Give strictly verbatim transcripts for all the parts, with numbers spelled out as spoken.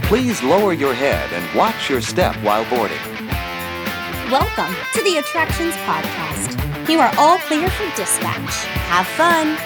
Please lower your head and watch your step while boarding. Welcome to the Attractions Podcast. You are all clear for dispatch. Have fun.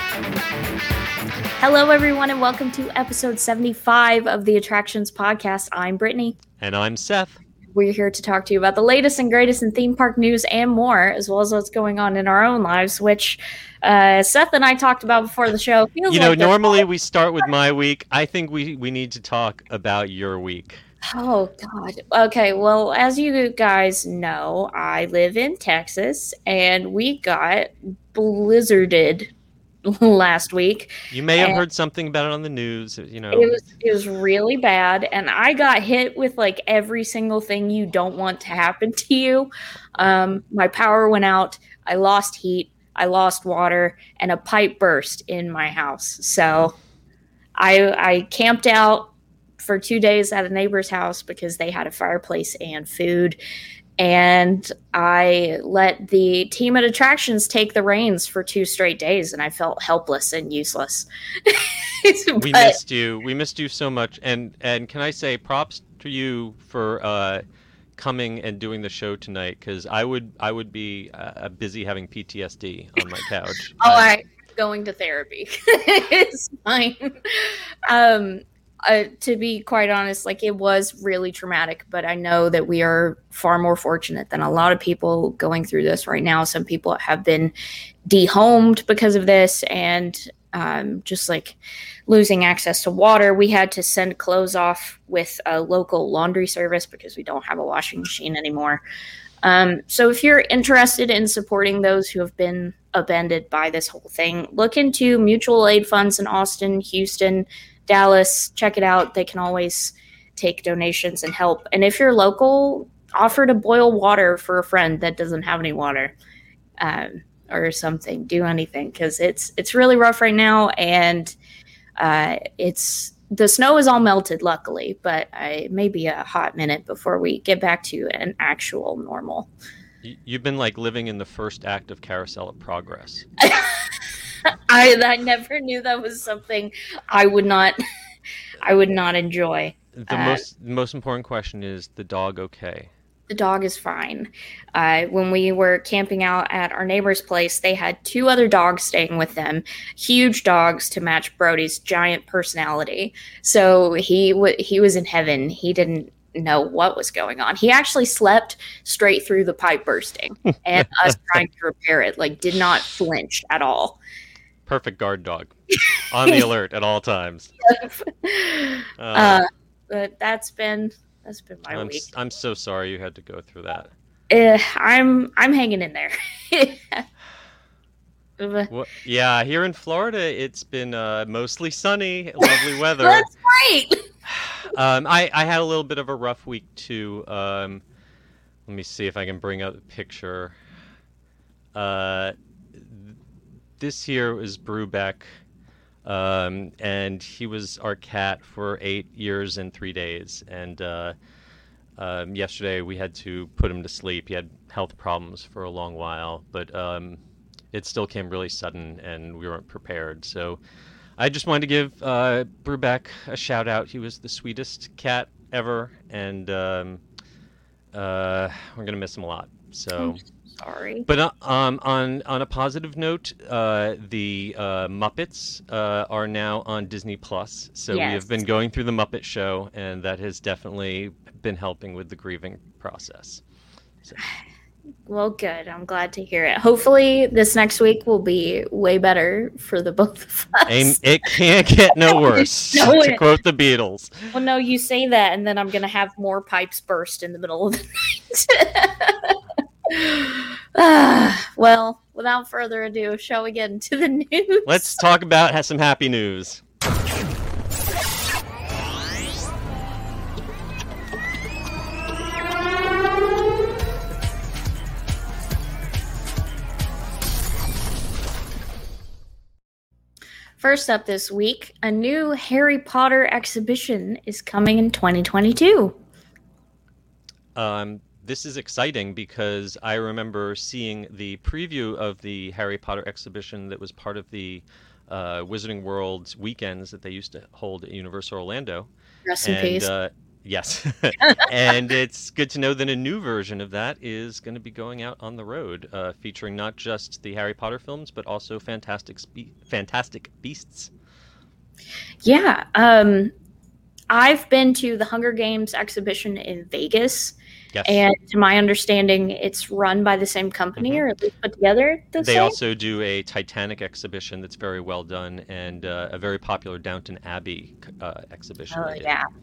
Hello, everyone, and welcome to episode seventy-five of the Attractions Podcast. I'm Brittany. And I'm Seth. We're here to talk to you about the latest and greatest in theme park news and more, as well as what's going on in our own lives, which uh, Seth and I talked about before the show. Feels you know, like normally we start with my week. I think we, we need to talk about your week. Oh, God. Okay, well, as you guys know, I live in Texas, and we got blizzarded last week. You may have and heard something about it on the news, you know. It was it was really bad, and I got hit with like every single thing you don't want to happen to you. Um, my power went out, I lost heat, I lost water, and a pipe burst in my house. So I I camped out for two days at a neighbor's house because they had a fireplace and food. And I let the team at Attractions take the reins for two straight days, and I felt helpless and useless. but, we missed you. We missed you so much. And and can I say props to you for uh, coming and doing the show tonight? Because I would I would be uh, busy having P T S D on my couch. oh, I'm going to therapy. It's fine. Um, Uh, to be quite honest, like it was really traumatic, but I know that we are far more fortunate than a lot of people going through this right now. Some people have been dehomed because of this and um, just like losing access to water. We had to send clothes off with a local laundry service because we don't have a washing machine anymore. Um, so if you're interested in supporting those who have been upended by this whole thing, look into mutual aid funds in Austin, Houston, Dallas. Check it out. They can always take donations and help. And if you're local, offer to boil water for a friend that doesn't have any water, um, or something. Do anything, because it's it's really rough right now, and uh, it's the snow is all melted, luckily, but uh, it may be a hot minute before we get back to an actual normal. You've been like living in the first act of Carousel of Progress. I I never knew that was something I would not I would not enjoy. The uh, most most important question is, the dog okay? The dog is fine. Uh, when we were camping out at our neighbor's place, they had two other dogs staying with them, huge dogs to match Brody's giant personality. So he w- he was in heaven. He didn't know what was going on. He actually slept straight through the pipe bursting and us trying to repair it. Like, did not flinch at all. Perfect guard dog, on the alert at all times. uh, uh, but that's been that's been my I'm, week. I'm so sorry you had to go through that. Uh, I'm I'm hanging in there. Well, yeah, here in Florida, it's been uh, mostly sunny, lovely weather. That's great. um, I I had a little bit of a rough week too. Um, let me see if I can bring up the picture. Uh. This year was Brubeck, um, and he was our cat for eight years and three days. And uh, um, yesterday we had to put him to sleep. He had health problems for a long while, but um, it still came really sudden, and we weren't prepared. So I just wanted to give uh, Brubeck a shout out. He was the sweetest cat ever, and um, uh, we're gonna miss him a lot. So. Sorry. But uh, um, on on a positive note, uh, the uh, Muppets uh, are now on Disney Plus. So yes. We have been going through the Muppet Show, and that has definitely been helping with the grieving process. So. Well, good. I'm glad to hear it. Hopefully, this next week will be way better for the both of us. And it can't get no worse, no, to quote the Beatles. Well, no, you say that, and then I'm going to have more pipes burst in the middle of the night. Ah, well, without further ado, shall we get into the news? Let's talk about some happy news. First up this week, a new Harry Potter exhibition is coming in twenty twenty-two. Um, this is exciting because I remember seeing the preview of the Harry Potter exhibition that was part of the uh, Wizarding World weekends that they used to hold at Universal Orlando. Rest in And peace. uh, yes, and it's good to know that a new version of that is going to be going out on the road, uh, featuring not just the Harry Potter films, but also Fantastic Spe- Fantastic Beasts. Yeah. Um, I've been to the Hunger Games exhibition in Vegas. Yes. And to my understanding, it's run by the same company, Mhm. or at least put together the They same. also do a Titanic exhibition that's very well done, and uh, a very popular Downton Abbey uh, exhibition. Oh they did. yeah.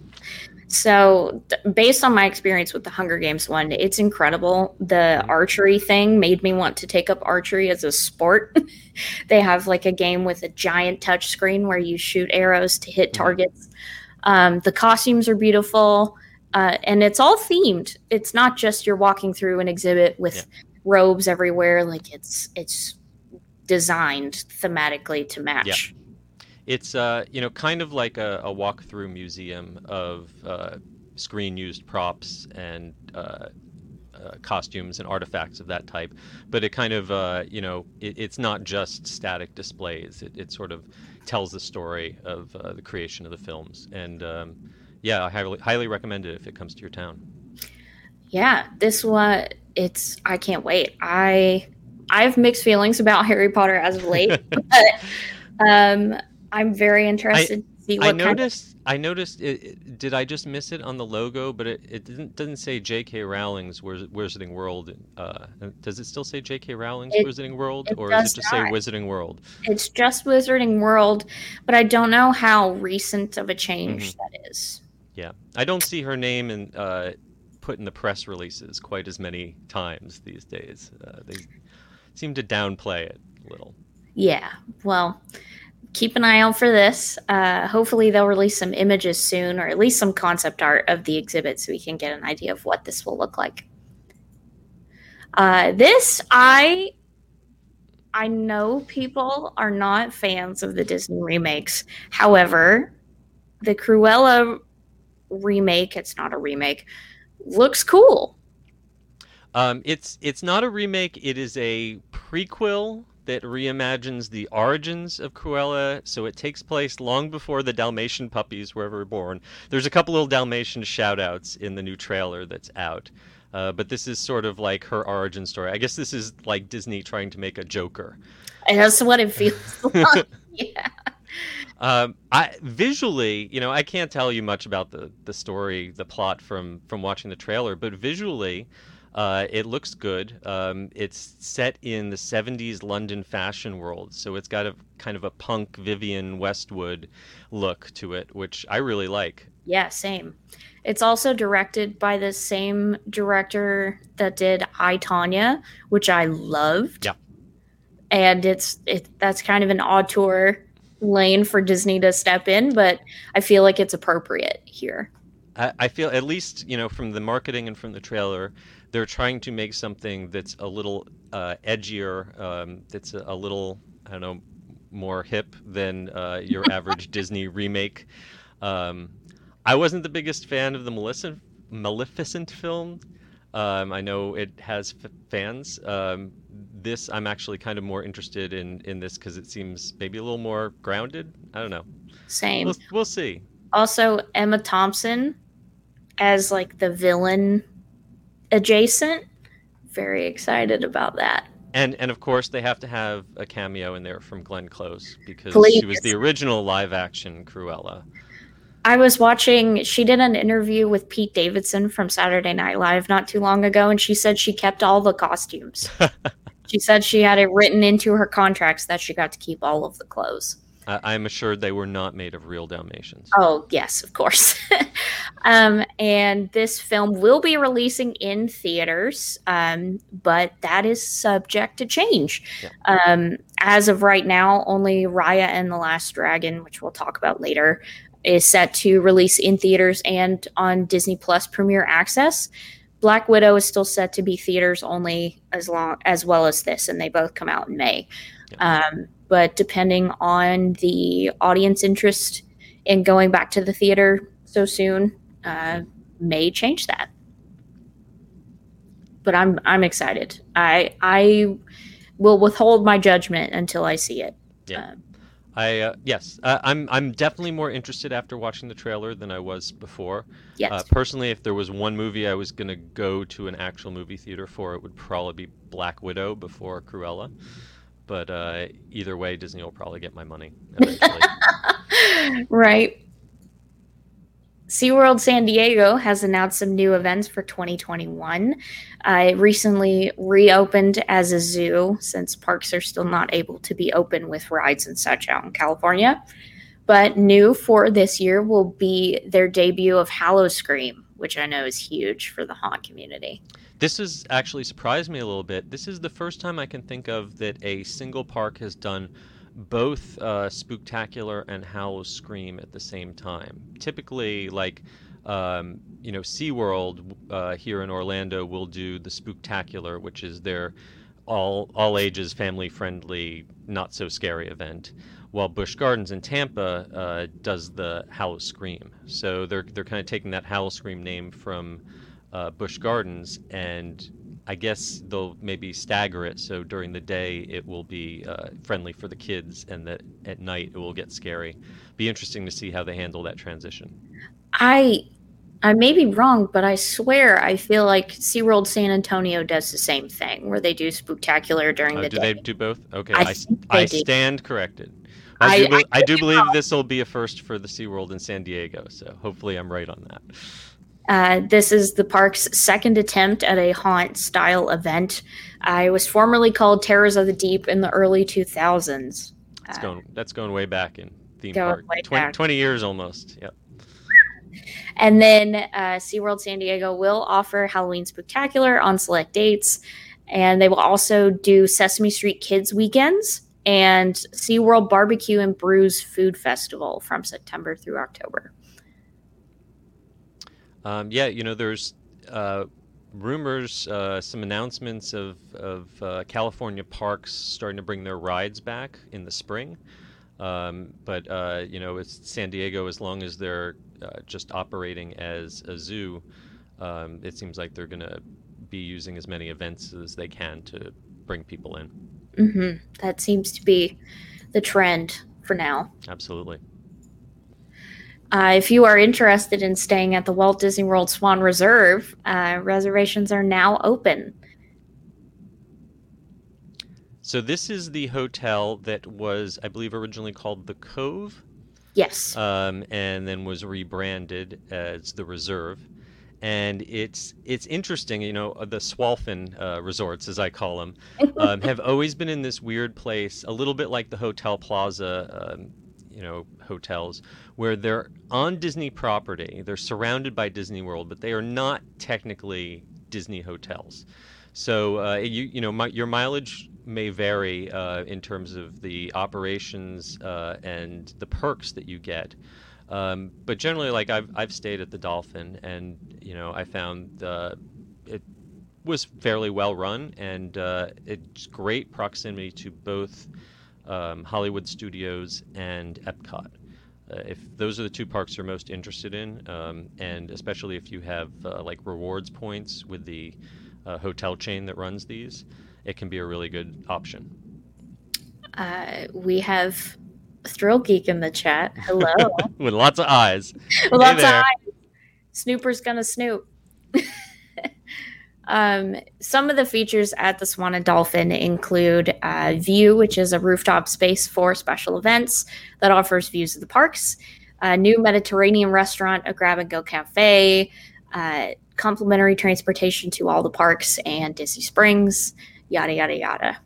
So th- based on my experience with the Hunger Games one, it's incredible. The Mhm. archery thing made me want to take up archery as a sport. They have like a game with a giant touch screen where you shoot arrows to hit Mhm. targets. Um, the costumes are beautiful. Uh, and it's all themed. It's not just you're walking through an exhibit with Yeah. robes everywhere. Like it's it's designed thematically to match. It's uh, you know, kind of like a, a walk-through museum of uh, screen-used props and uh, uh, costumes and artifacts of that type. But it kind of, uh, you know, it, it's not just static displays. It, it sort of tells the story of uh, the creation of the films. And um, yeah, I highly, highly recommend it if it comes to your town. Yeah, this one, it's I can't wait. I I have mixed feelings about Harry Potter as of late, but um, I'm very interested to see what I kind noticed. I noticed. It, it- did I just miss it on the logo? But it, it didn't doesn't say J K. Rowling's Wiz- Wizarding World. Uh, does it still say J K. Rowling's It- Wizarding World, it or does does it just say not. Wizarding World? of it's just Wizarding World, but I don't know how recent of a change Mm-hmm. that is. Yeah, I don't see her name in uh, put in the press releases quite as many times these days. Uh, they seem to downplay it a little. Yeah, well, keep an eye out for this. Uh, hopefully, they'll release some images soon, or at least some concept art of the exhibit, so we can get an idea of what this will look like. Uh, this, I, I know people are not fans of the Disney remakes. However, the Cruella remake—it's not a remake—looks cool. Um, it's it's not a remake. It is a prequel that reimagines the origins of Cruella. So it takes place long before the Dalmatian puppies were ever born. There's a couple little Dalmatian shout-outs in the new trailer that's out. Uh, but this is sort of like her origin story. I guess this is like Disney trying to make a Joker. And that's what it feels like. Yeah. Um, I visually, you know, I can't tell you much about the the story, the plot from from watching the trailer, but visually, uh, it looks good. Um, it's set in the seventies London fashion world, so it's got a kind of a punk Vivienne Westwood look to it, which I really like. Yeah, same. It's also directed by the same director that did I, Tanya, which I loved. Yeah. And it's it that's kind of an auteur lane for Disney to step in, but I feel like it's appropriate here. I, I feel, at least, you know, from the marketing and from the trailer, they're trying to make something that's a little uh, edgier, um, that's a, a little, I don't know, more hip than uh, your average Disney remake. Um, I wasn't the biggest fan of the Maleficent, Maleficent film. Um, I know it has f- fans. Um, this, I'm actually kind of more interested in, in this because it seems maybe a little more grounded. I don't know. Same. We'll, we'll see. Also, Emma Thompson as like the villain adjacent. Very excited about that. And and of course they have to have a cameo in there from Glenn Close because Please. she was the original live action Cruella. I was watching, she did an interview with Pete Davidson from Saturday Night Live not too long ago, and she said she kept all the costumes. She said she had it written into her contracts that she got to keep all of the clothes. I, I'm assured they were not made of real Dalmatians. Oh, yes, of course. um, and this film will be releasing in theaters, um, but that is subject to change. Yeah. Um, as of right now, only Raya and the Last Dragon, which we'll talk about later, is set to release in theaters and on Disney Plus Premier Access. Black Widow is still set to be theaters only as long as well as this, and they both come out in May. Yeah. Um, but depending on the audience interest in going back to the theater so soon, uh, may change that. But I'm I'm excited. I I will withhold my judgment until I see it. Yeah. Um, I uh, yes, uh, I'm I'm definitely more interested after watching the trailer than I was before. Yes. Uh, personally, if there was one movie I was gonna go to an actual movie theater for, it would probably be Black Widow before Cruella. But uh, either way, Disney will probably get my money eventually. Right. SeaWorld San Diego has announced some new events for twenty twenty-one. Uh, it recently reopened as a zoo since parks are still not able to be open with rides and such out in California. But new for this year will be their debut of Howl-O-Scream, which I know is huge for the haunt community. This has actually surprised me a little bit. This is the first time I can think of that a single park has done both uh, Spooktacular and Howl-O-Scream at the same time. Typically, like, um, you know, SeaWorld uh, here in Orlando will do the Spooktacular, which is their all all ages, family friendly, not so scary event, while Busch Gardens in Tampa uh, does the Howl-O-Scream. So they're they're kind of taking that Howl-O-Scream name from uh, Busch Gardens, and I guess they'll maybe stagger it, so during the day it will be uh, friendly for the kids, and that at night it will get scary. Be interesting to see how they handle that transition. I I may be wrong, but I swear I feel like SeaWorld San Antonio does the same thing, where they do Spooktacular during Oh, the do day. they do both? Okay, I I, think they I do. stand corrected. I, I- do, be- I I do believe this will be a first for the SeaWorld in San Diego, so hopefully I'm right on that. Uh, this is the park's second attempt at a haunt-style event. Uh, it was formerly called Terrors of the Deep in the early two thousands. It's Uh, going, that's going way back in theme Going park. way twenty, back. twenty years almost, yep. And then uh, SeaWorld San Diego will offer Halloween Spooktacular on select dates. And they will also do Sesame Street Kids Weekends and SeaWorld Barbecue and Brews Food Festival from September through October. Um, yeah, you know, there's uh, rumors, uh, some announcements of, of uh, California parks starting to bring their rides back in the spring. Um, but, uh, you know, it's San Diego, as long as they're uh, just operating as a zoo, um, it seems like they're going to be using as many events as they can to bring people in. Mm-hmm. That seems to be the trend for now. Absolutely. Uh, if you are interested in staying at the Walt Disney World Swan Reserve, uh, reservations are now open. So this is the hotel that was, I believe, originally called the Cove, Yes. um, and then was rebranded as the Reserve. And it's it's interesting, you know, the Swalfin uh, resorts, as I call them, um, have always been in this weird place, a little bit like the Hotel Plaza, um, you know, hotels, where they're on Disney property, they're surrounded by Disney World, but they are not technically Disney hotels. So uh, you you know, my, your mileage may vary uh, in terms of the operations uh, and the perks that you get. Um, but generally, like I've I've stayed at the Dolphin, and you know I found uh, it was fairly well run, and uh, it's great proximity to both um, Hollywood Studios and Epcot. Uh, if those are the two parks you're most interested in, um, and especially if you have uh, like rewards points with the uh, hotel chain that runs these, it can be a really good option. Uh, we have Thrill Geek in the chat. Hello. With lots of eyes. Well, Hey that's there. eyes. Snooper's gonna snoop. um, some of the features at the Swan and Dolphin include uh, View, which is a rooftop space for special events that offers views of the parks, a new Mediterranean restaurant, a grab-and-go cafe, uh, complimentary transportation to all the parks and Disney Springs, yada, yada, yada.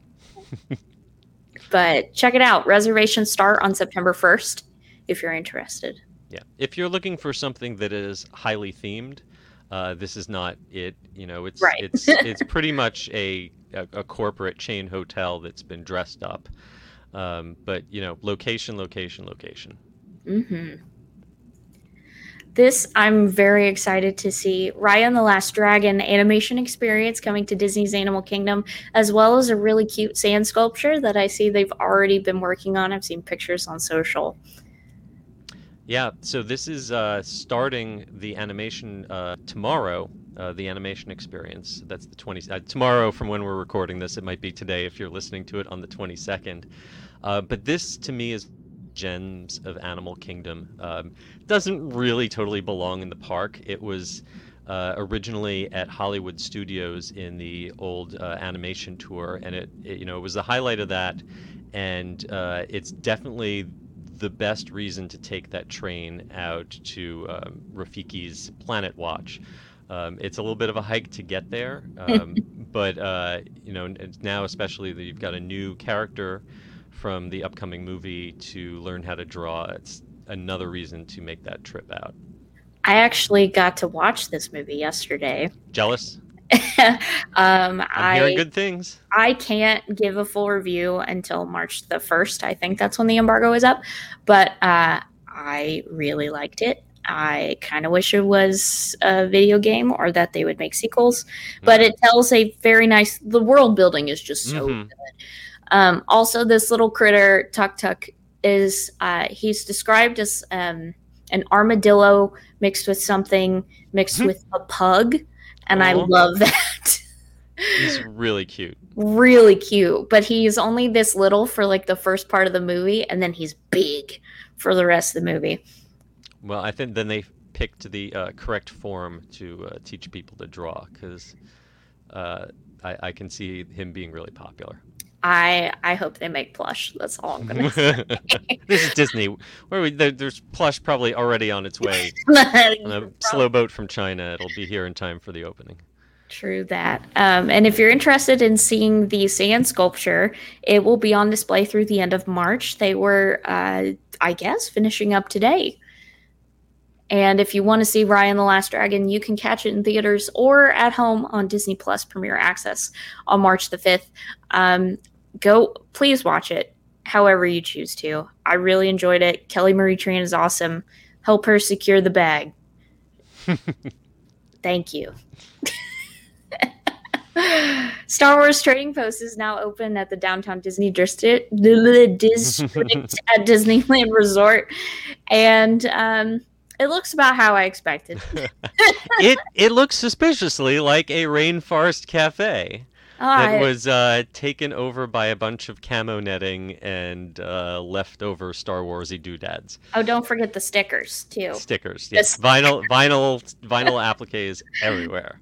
But check it out. Reservations start on September first if you're interested. Yeah. If you're looking for something that is highly themed, uh, this is not it. You know, it's Right. it's it's pretty much a, a a corporate chain hotel that's been dressed up. Um, but you know, location, location, location. Mm-hmm. This, I'm very excited to see. Raya and the Last Dragon animation experience coming to Disney's Animal Kingdom, as well as a really cute sand sculpture that I see they've already been working on. I've seen pictures on social. Yeah. So this is uh, starting the animation uh, tomorrow. Uh, the animation experience. That's the twenty uh, tomorrow from when we're recording this. It might be today if you're listening to it on the twenty-second. Uh, but this to me is gems of Animal Kingdom. Um, doesn't really totally belong in the park. It was uh, originally at Hollywood Studios in the old uh, animation tour, and it, it you know it was the highlight of that, and uh, it's definitely the best reason to take that train out to um, Rafiki's Planet Watch. Um, it's a little bit of a hike to get there, um, but uh, you know now especially that you've got a new character from the upcoming movie to learn how to draw, it's another reason to make that trip out. I actually got to watch this movie yesterday. Jealous? um, I'm I, hearing good things. I can't give a full review until March the first. I think that's when the embargo is up. But uh, I really liked it. I kind of wish it was a video game or that they would make sequels. But Mhm. it tells a very nice... The world building is just so Mhm. good. Um, also, this little critter, Tuk Tuk, is... Uh, he's described as um, an armadillo mixed with something, mixed Mhm. with a pug. And I Aw. love that. He's really cute. Really cute. But he's only this little for like the first part of the movie, and then he's big for the rest of the movie. Well, I think then they picked the uh, correct form to uh, teach people to draw, because uh, I, I can see him being really popular. I I hope they make plush. That's all I'm gonna say. This is Disney. Where we there, there's plush probably already on its way on a slow boat from China. It'll be here in time for the opening. True that. Um, and if you're interested in seeing the sand sculpture, it will be on display through the end of March. They were, uh, I guess, finishing up today. And if you want to see Raya and the Last Dragon, you can catch it in theaters or at home on Disney Plus Premier Access on March the fifth. Um, go, please watch it however you choose to. I really enjoyed it. Kelly Marie Tran is awesome. Help her secure the bag. Thank you. Star Wars Trading Post is now open at the Downtown Disney District, district at Disneyland Resort. And um, it looks about how I expected. it it looks suspiciously like a rainforest cafe that I, was uh, taken over by a bunch of camo netting and uh, leftover Star Warsy doodads. oh, don't forget the stickers, too. Stickers, The yes, vinyl vinyl vinyl appliques everywhere.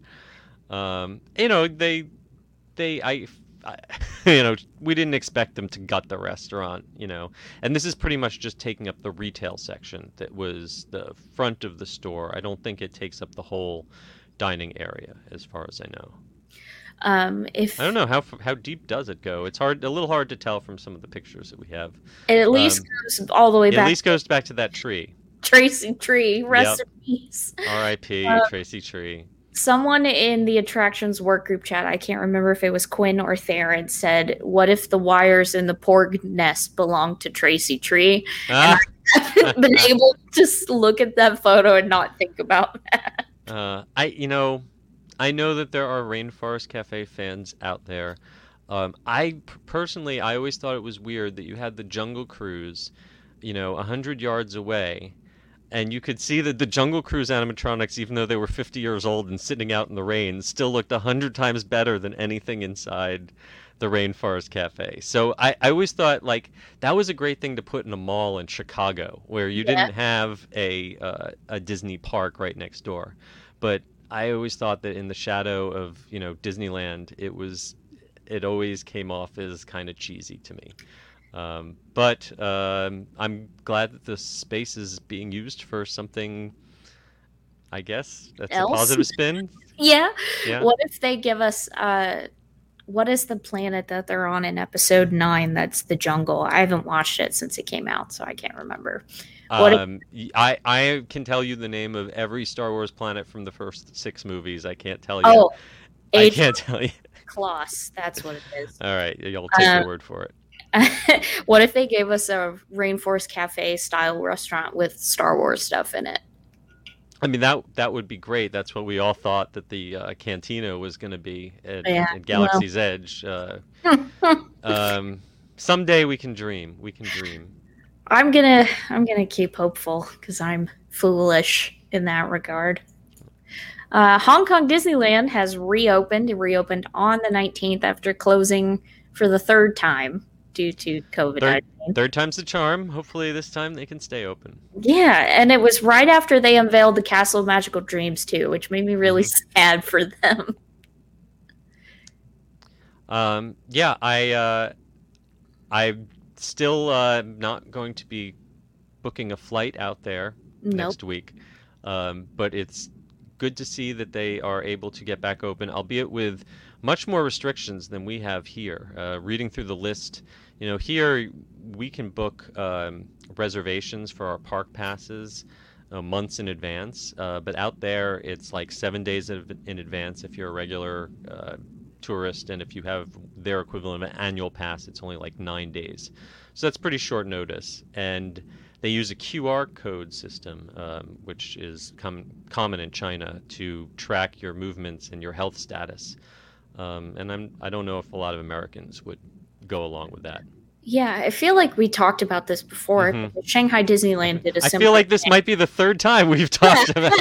Um, you know they they I, I you know we didn't expect them to gut the restaurant, you know, and this is pretty much just taking up the retail section that was the front of the store. I don't think it takes up the whole dining area, as far as I know. Um, if I don't know how how deep does it go. It's hard, a little hard to tell from some of the pictures that we have. It at least Um, goes all the way It back at least goes back to that tree. to Tracy Tree. Rest Yep. in peace. R I P Uh, Tracy Tree. Someone in the attractions work group chat, I can't remember if it was Quinn or Theron, said, "What if the wires in the porg nest belong to Tracy Tree?" Ah, I haven't been able to s- look at that photo and not think about that. uh, I you know, I know that there are Rainforest Cafe fans out there. Um, I p- personally, I always thought it was weird that you had the Jungle Cruise, you know, a hundred yards away, and you could see that the Jungle Cruise animatronics, even though they were fifty years old and sitting out in the rain, still looked a hundred times better than anything inside the Rainforest Cafe. So I, I always thought like that was a great thing to put in a mall in Chicago, where you Yeah. didn't have a uh, a Disney park right next door. But I always thought that in the shadow of, you know, Disneyland, it was it always came off as kind of cheesy to me. Um, but um, I'm glad that the space is being used for something, I guess, that's Else? a positive spin. Yeah. Yeah. What if they give us uh what is the planet that they're on in episode nine that's the jungle? I haven't watched it since it came out, so I can't remember. What if- Um, y- I, I can tell you the name of every Star Wars planet from the first six movies. I can't tell you. Oh, I Age can't tell you. Kloss. That's what it is. All right, you'll take Um, your word for it. What if they gave us a Rainforest Cafe style restaurant with Star Wars stuff in it? I mean, that that would be great. That's what we all thought that the uh, Cantina was going to be at, Yeah, at Galaxy's Edge. Uh, um, someday we can dream. We can dream. I'm gonna I'm gonna keep hopeful because I'm foolish in that regard. Uh, Hong Kong Disneyland has reopened. It reopened on the nineteenth after closing for the third time. due to COVID Third, nineteen. third time's the charm. Hopefully this time they can stay open. Yeah, and it was right after they unveiled the Castle of Magical Dreams too, which made me really Mhm. sad for them. Um, yeah, I uh, I'm still uh, not going to be booking a flight out there Nope. next week, um, but it's good to see that they are able to get back open, albeit with much more restrictions than we have here. Uh, reading through the list, you know, here we can book um, reservations for our park passes uh, months in advance, uh, but out there it's like seven days of- in advance if you're a regular uh, tourist, and if you have their equivalent of an annual pass, it's only like nine days. So that's pretty short notice, and they use a Q R code system, um, which is com- common in China, to track your movements and your health status. Um, and I'm I don't know if a lot of Americans would go along with that. Yeah, I feel like we talked about this before. Mhm. Shanghai Disneyland did a I similar feel like this thing. might be the third time we've talked about.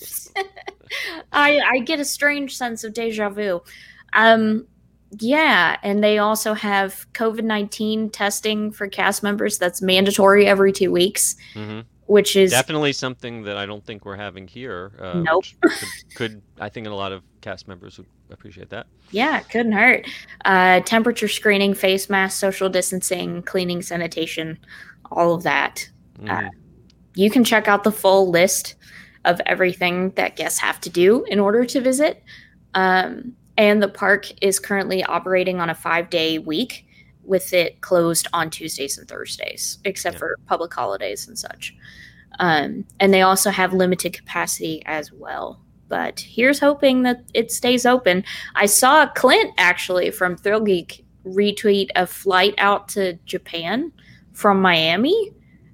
I I get a strange sense of deja vu. Um, yeah, and they also have COVID nineteen testing for cast members that's mandatory every two weeks, hmm which is Definitely something that I don't think we're having here. Uh, Nope. Which could, could I think a lot of cast members would appreciate that. yeah, it couldn't hurt. Uh, temperature screening, face mask, social distancing, cleaning, sanitation, all of that. Mhm. You can check out the full list of everything that guests have to do in order to visit. Um, and the park is currently operating on a five day week with it closed on Tuesdays and Thursdays, except Yeah. for public holidays and such. Um, and they also have limited capacity as well. But here's hoping that it stays open. I saw Clint actually from Thrill Geek retweet a flight out to Japan from Miami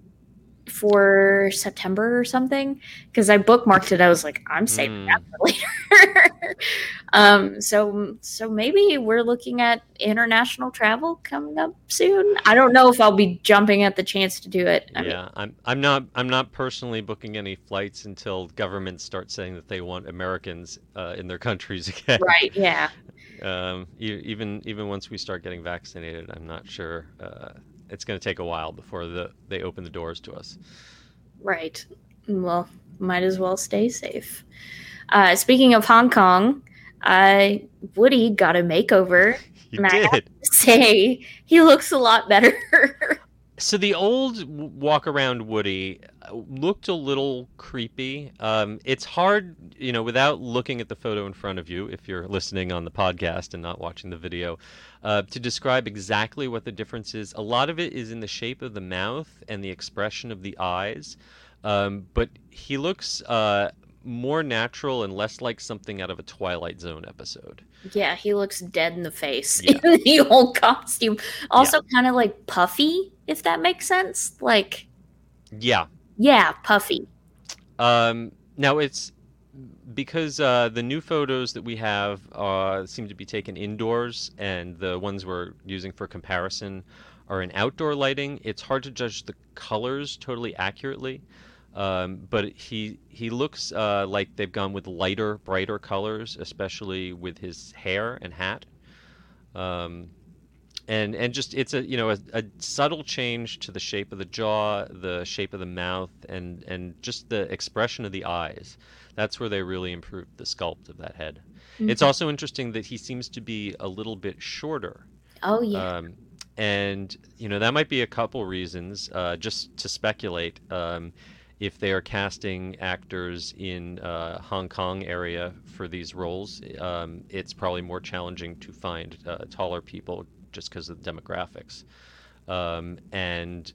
for September or something, because I bookmarked it. I was like, I'm saving Mm. that for later. um, so so maybe we're looking at international travel coming up soon. I don't know if I'll be jumping at the chance to do it. I mean, Yeah, I'm I'm not I'm not personally booking any flights until governments start saying that they want Americans uh, in their countries again. right? Yeah. Um, e- even even once we start getting vaccinated, I'm not sure. Uh, it's going to take a while before the they open the doors to us. Right. Well, might as well stay safe. Uh, speaking of Hong Kong, uh, Woody got a makeover. You And I have did. to say, he looks a lot better. So the old w- walk around Woody uh, looked a little creepy. Um, it's hard, you know, without looking at the photo in front of you, if you're listening on the podcast and not watching the video, uh, to describe exactly what the difference is. A lot of it is in the shape of the mouth and the expression of the eyes, um, but he looks uh, more natural and less like something out of a Twilight Zone episode. Yeah, he looks dead in the face Yeah. in the old costume. Also, kind of like puffy, if that makes sense. Like, Yeah. yeah, puffy. Um, now it's because uh, the new photos that we have uh, seem to be taken indoors, and the ones we're using for comparison are in outdoor lighting. It's hard to judge the colors totally accurately, um, but he he looks uh, like they've gone with lighter, brighter colors, especially with his hair and hat. Um, and and just it's a you know a, a subtle change to the shape of the jaw, the shape of the mouth, and and just the expression of the eyes. That's where they really improved the sculpt of that head. It's Mhm. also interesting that he seems to be a little bit shorter. Oh, yeah. Um, and you know that might be a couple reasons. Uh, just to speculate, um, if they are casting actors in uh, Hong Kong area for these roles, um, it's probably more challenging to find uh, taller people just because of the demographics. Um, and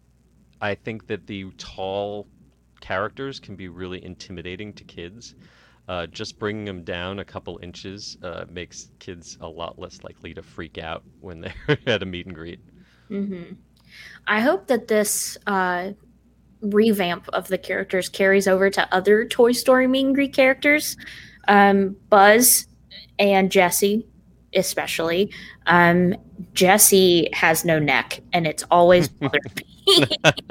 I think that the tall characters can be really intimidating to kids. Uh, just bringing them down a couple inches uh, makes kids a lot less likely to freak out when they're at a meet and greet. hmm I hope that this uh, revamp of the characters carries over to other Toy Story meet and greet characters. Um, Buzz and Jessie, especially. Um, Jessie has no neck, and it's always bothered me.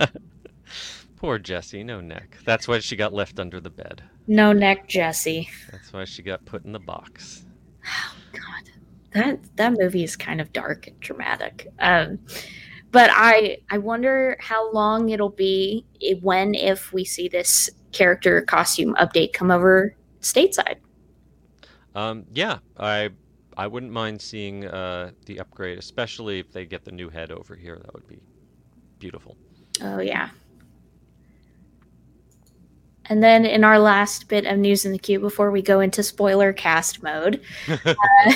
Poor Jessie, no neck. That's why she got left under the bed. No neck, Jessie. That's why she got put in the box. Oh, God. that that movie is kind of dark and dramatic. Um, but I I wonder how long it'll be when if we see this character costume update come over stateside. Um, yeah, I I wouldn't mind seeing uh, the upgrade, especially if they get the new head over here. That would be beautiful. Oh yeah. And then in our last bit of news in the queue before we go into spoiler cast mode, uh,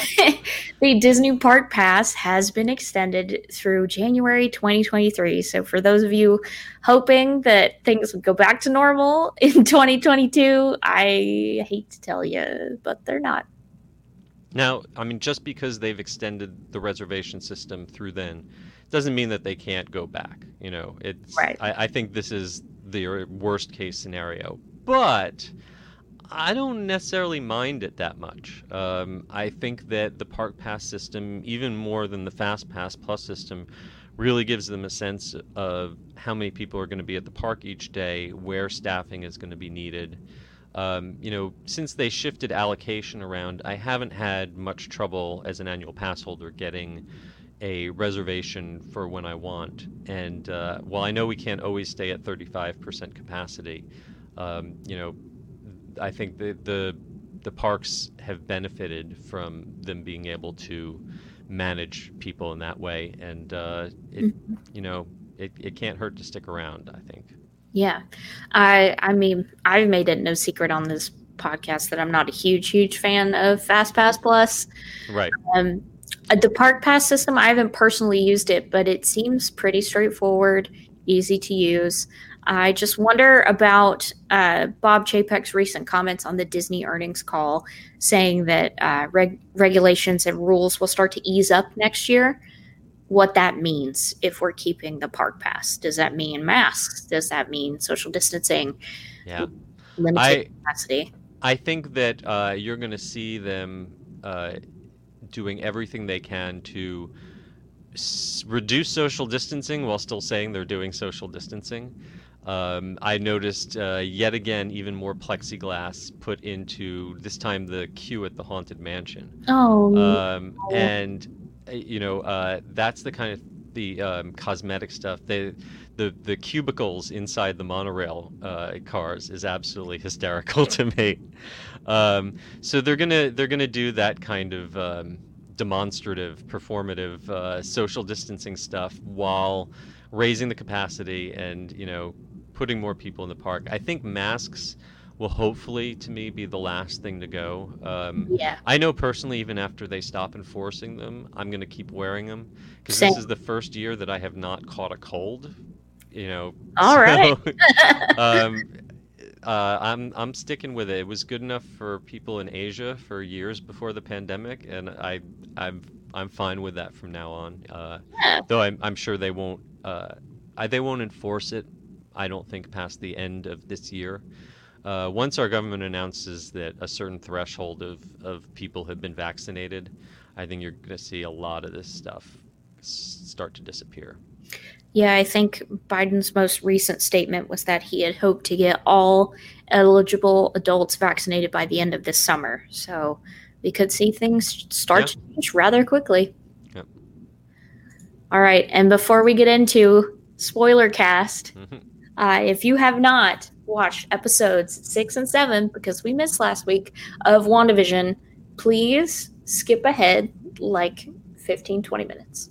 the Disney Park Pass has been extended through January twenty twenty-three. So for those of you hoping that things would go back to normal in twenty twenty-two, I hate to tell you, but they're not. Now, I mean, just because they've extended the reservation system through then, doesn't mean that they can't go back. You know, it's. Right. I, I think this is the worst case scenario, but I don't necessarily mind it that much. Um, I think that the Park Pass system, even more than the Fast Pass Plus system, really gives them a sense of how many people are going to be at the park each day, where staffing is going to be needed. Um, you know, since they shifted allocation around, I haven't had much trouble as an annual pass holder getting a reservation for when I want. And uh, while I know we can't always stay at thirty-five percent capacity, um, you know, I think the, the the parks have benefited from them being able to manage people in that way. And, uh, it, mm-hmm. you know, it, it can't hurt to stick around, I think. Yeah. I I mean, I've made it no secret on this podcast that I'm not a huge, huge fan of Fast Pass Plus. Right. Um, the Park Pass system, I haven't personally used it, but it seems pretty straightforward, easy to use. I just wonder about uh, Bob Chapek's recent comments on the Disney earnings call, saying that uh, reg- regulations and rules will start to ease up next year. What that means if we're keeping the Park Pass. Does that mean masks? Does that mean social distancing? Yeah. Limited I, capacity? I think that uh, you're going to see them uh, doing everything they can to s- reduce social distancing while still saying they're doing social distancing. Um, I noticed uh, yet again even more plexiglass put into, this time, the queue at the Haunted Mansion. Oh. Um, and, you know, uh, that's the kind of the um, cosmetic stuff. They, the the cubicles inside the monorail uh, cars is absolutely hysterical to me. Um, so they're gonna they're gonna do that kind of um, demonstrative, performative, uh, social distancing stuff while raising the capacity and, you know, putting more people in the park. I think masks will hopefully, to me, be the last thing to go. Um, yeah. I know personally, even after they stop enforcing them, I'm going to keep wearing them because Same. this is the first year that I have not caught a cold. You know. All so, right. um, uh, I'm I'm sticking with it. It was good enough for people in Asia for years before the pandemic, and I I'm I'm fine with that from now on. Uh, yeah. Though I'm I'm sure they won't uh, I, they won't enforce it. I don't think past the end of this year. Uh, once our government announces that a certain threshold of, of people have been vaccinated, I think you're going to see a lot of this stuff s- start to disappear. Yeah, I think Biden's most recent statement was that he had hoped to get all eligible adults vaccinated by the end of this summer. So we could see things start yeah. to change rather quickly. Yep. All right, and before we get into spoiler cast, Mm-hmm. uh, if you have not watch episodes six and seven, because we missed last week, of WandaVision, please skip ahead like fifteen, twenty minutes.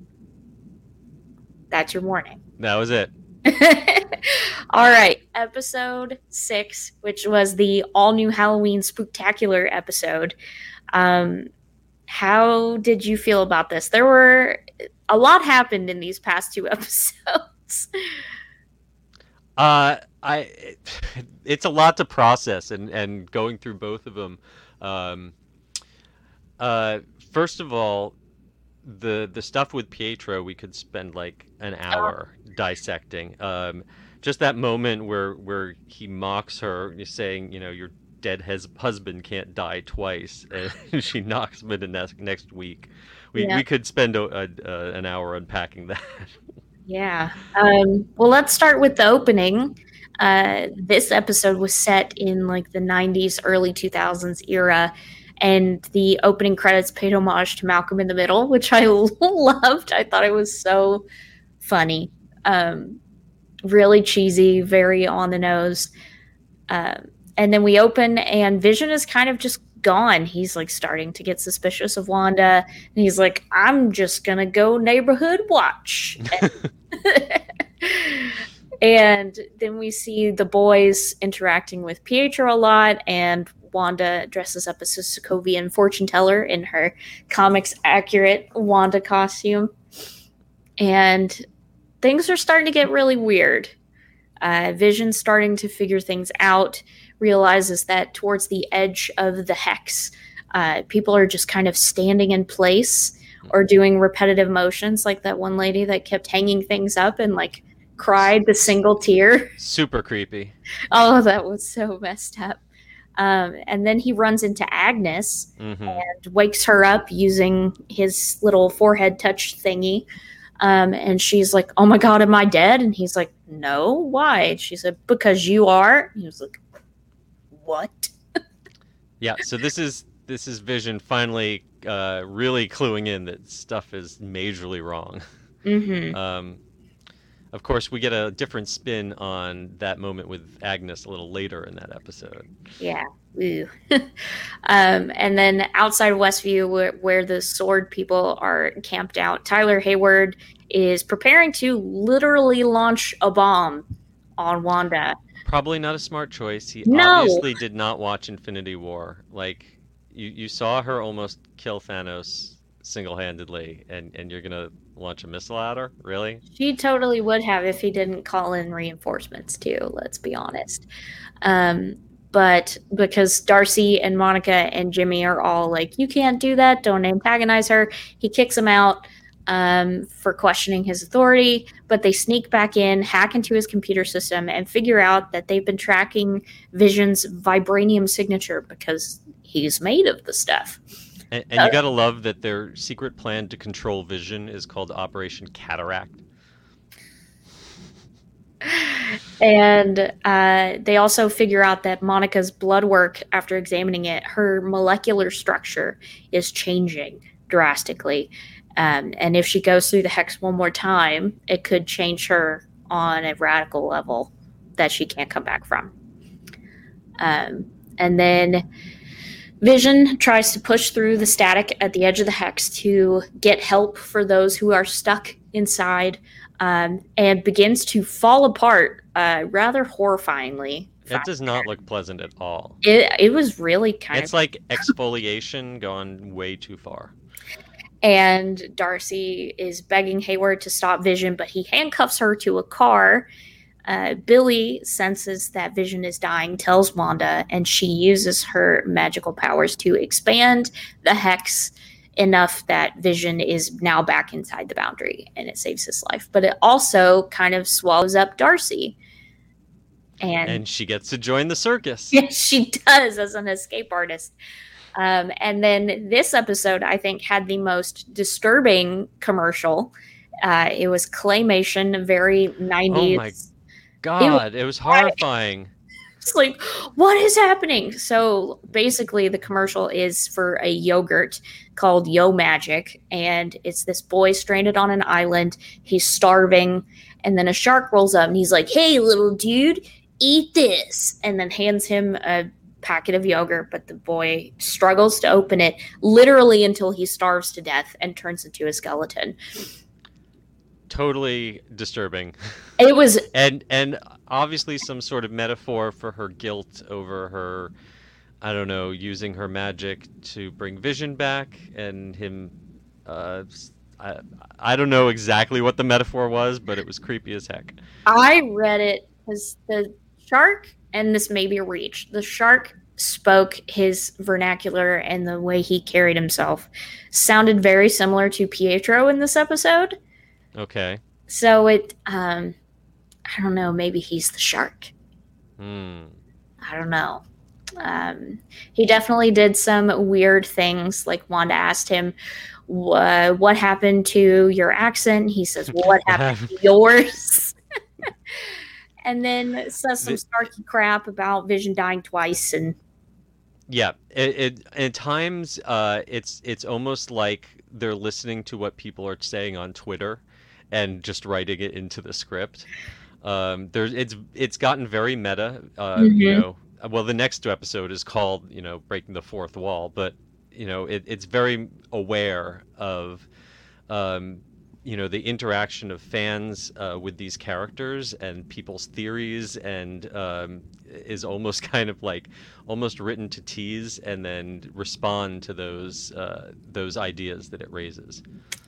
That's your warning. That was it. All right. Episode six, which was the all new Halloween Spooktacular episode. Um, how did you feel about this? There were a lot happened in these past two episodes. Uh, I, it, it's a lot to process, and, and going through both of them. Um, uh, first of all, the the stuff with Pietro, we could spend like an hour dissecting. Um, just that moment where where he mocks her, saying, you know, your dead hus- husband can't die twice, and she knocks him into next next week. We Yeah. we could spend a, a, a, an hour unpacking that. Yeah. Um, well, let's start with the opening. Uh, this episode was set in like the nineties, early two thousands era. And the opening credits paid homage to Malcolm in the Middle, which I loved. I thought it was so funny. Um, really cheesy, very on the nose. Um, and then we open, and Vision is kind of just gone. He's like starting to get suspicious of Wanda, and he's like, I'm just gonna go neighborhood watch. And then we see the boys interacting with Pietro a lot, and Wanda dresses up as a Sokovian fortune teller in her comics accurate Wanda costume. And things are starting to get really weird. Uh, Vision's starting to figure things out, realizes that towards the edge of the hex, uh, people are just kind of standing in place or doing repetitive motions, like that one lady that kept hanging things up and like cried the single tear. Super creepy. Oh, that was so messed up. Um, and then he runs into Agnes Mm-hmm. and wakes her up using his little forehead touch thingy. Um, and she's like, oh my God, am I dead? And he's like, no, why? She said, because you are. And he was like, what? Yeah, so this is this is Vision finally uh, really cluing in that stuff is majorly wrong. Mm-hmm. Um, of course, we get a different spin on that moment with Agnes a little later in that episode. Yeah. Ooh. um, and then outside of Westview, where, where the sword people are camped out, Tyler Hayward is preparing to literally launch a bomb on Wanda. Probably not a smart choice. He No. obviously did not watch Infinity War. Like, you, you saw her almost kill Thanos single-handedly, and, and you're going to launch a missile at her? Really? She totally would have if he didn't call in reinforcements, too, let's be honest. Um, but because Darcy and Monica and Jimmy are all like, you can't do that, don't antagonize her, he kicks them out um, for questioning his authority, but they sneak back in, hack into his computer system, and figure out that they've been tracking Vision's vibranium signature because he's made of the stuff. And, and you gotta love that their secret plan to control Vision is called Operation Cataract. And uh, they also figure out that Monica's blood work, after examining it, her molecular structure is changing drastically. Um, and if she goes through the hex one more time, it could change her on a radical level that she can't come back from. Um, and then Vision tries to push through the static at the edge of the hex to get help for those who are stuck inside, um, and begins to fall apart uh, rather horrifyingly. It does not look pleasant at all. It, it was really kind It's of... like exfoliation gone way too far. And Darcy is begging Hayward to stop Vision, but he handcuffs her to a car. Uh, Billy senses that Vision is dying, tells Wanda, and she uses her magical powers to expand the hex enough that Vision is now back inside the boundary, and it saves his life. But it also kind of swallows up Darcy. And, And she gets to join the circus. yes, she does, as an escape artist. Um, and then this episode, I think, had the most disturbing commercial. Uh, it was claymation, very nineties. Oh my God, it was horrifying. It's like, what is happening? So basically, the commercial is for a yogurt called Yo Magic, and it's this boy stranded on an island. He's starving, and then a shark rolls up, and he's like, "Hey, little dude, eat this," and then hands him a packet of yogurt. But the boy struggles to open it, literally until he starves to death and turns into a skeleton. Totally disturbing. It was and and obviously some sort of metaphor for her guilt over her, I don't know, using her magic to bring Vision back, and him uh I, I don't know exactly what the metaphor was, but it was creepy as heck. I read it because the shark, and this may be a reach, the shark spoke his vernacular, and the way he carried himself sounded very similar to Pietro in this episode. Okay. So it, um, I don't know, maybe he's the shark. Hmm. I don't know. Um, he definitely did some weird things. Like Wanda asked him, uh, what happened to your accent? He says, well, what happened to yours? And then says some snarky crap about Vision dying twice. And Yeah, it, it at times uh, it's it's almost like they're listening to what people are saying on Twitter and just writing it into the script. Um, there's it's it's gotten very meta. Uh, you hmm know, well, the next episode is called, you know, breaking the fourth wall, but you know, it, it's very aware of um, you know, the interaction of fans uh, with these characters and people's theories, and um, is almost kind of like almost written to tease and then respond to those uh, those ideas that it raises.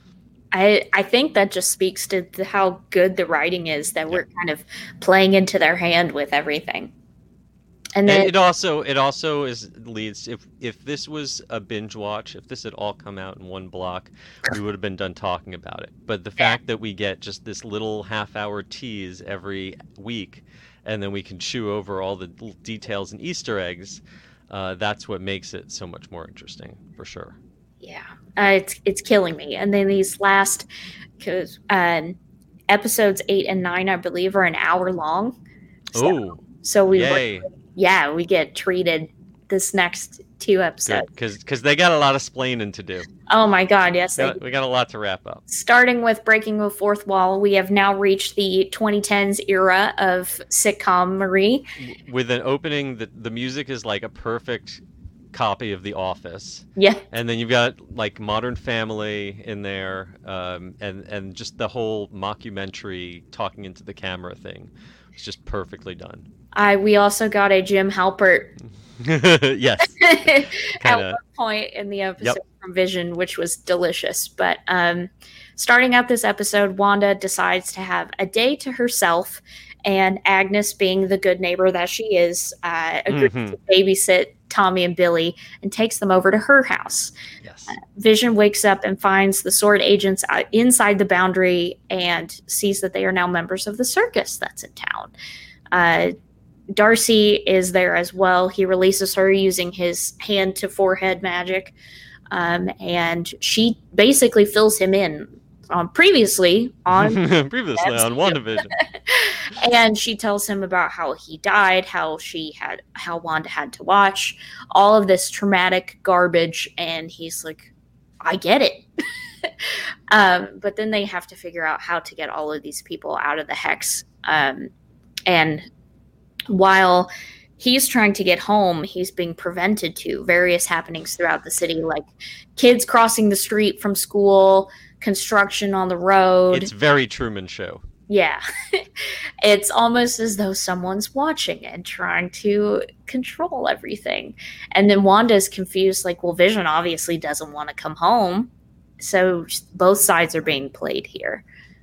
I I think that just speaks to the, how good the writing is that Yeah. we're kind of playing into their hand with everything. And And then it also it also is leads if if this was a binge watch, if this had all come out in one block, we would have been done talking about it. But the fact that we get just this little half hour tease every week, and then we can chew over all the little details and Easter eggs, uh, that's what makes it so much more interesting, for sure. yeah, uh, it's it's killing me. And then these last, because um, episodes eight and nine, I believe, are an hour long. So, Oh, so we yay! yeah we get treated this next two Good, episodes. because because they got a lot of splaining to do. Oh my God, yes. They, Got- We got a lot to wrap up. starting with breaking the fourth wall, we have now reached the twenty tens era of sitcom Marie. With an opening that the music is like a perfect copy of The Office. Yeah, And then you've got like Modern Family in there, um, and and just the whole mockumentary talking into the camera thing. It's just perfectly done. I we also got a Jim Halpert Yes, at Kinda. one point in the episode Yep. from Vision, which was delicious. But um, starting out this episode, Wanda decides to have a day to herself, and Agnes, being the good neighbor that she is, uh, agrees Mhm. to babysit Tommy and Billy and takes them over to her house. Yes. Vision wakes up and finds the sword agents uh, inside the boundary and sees that they are now members of the circus that's in town. Uh, Darcy is there as well. He releases her using his hand to forehead magic, um, and she basically fills him in. Um, previously on, Previously on WandaVision. and she tells him about how he died, how she had, how Wanda had to watch all of this traumatic garbage, and he's like, "I get it." um, but then they have to figure out how to get all of these people out of the hex, um, and while he's trying to get home, he's being prevented to various happenings throughout the city, like kids crossing the street from school, construction on the road. It's very Truman Show. Yeah. It's almost as though someone's watching and trying to control everything. And then Wanda's confused, like, well, Vision obviously doesn't want to come home. So both sides are being played here.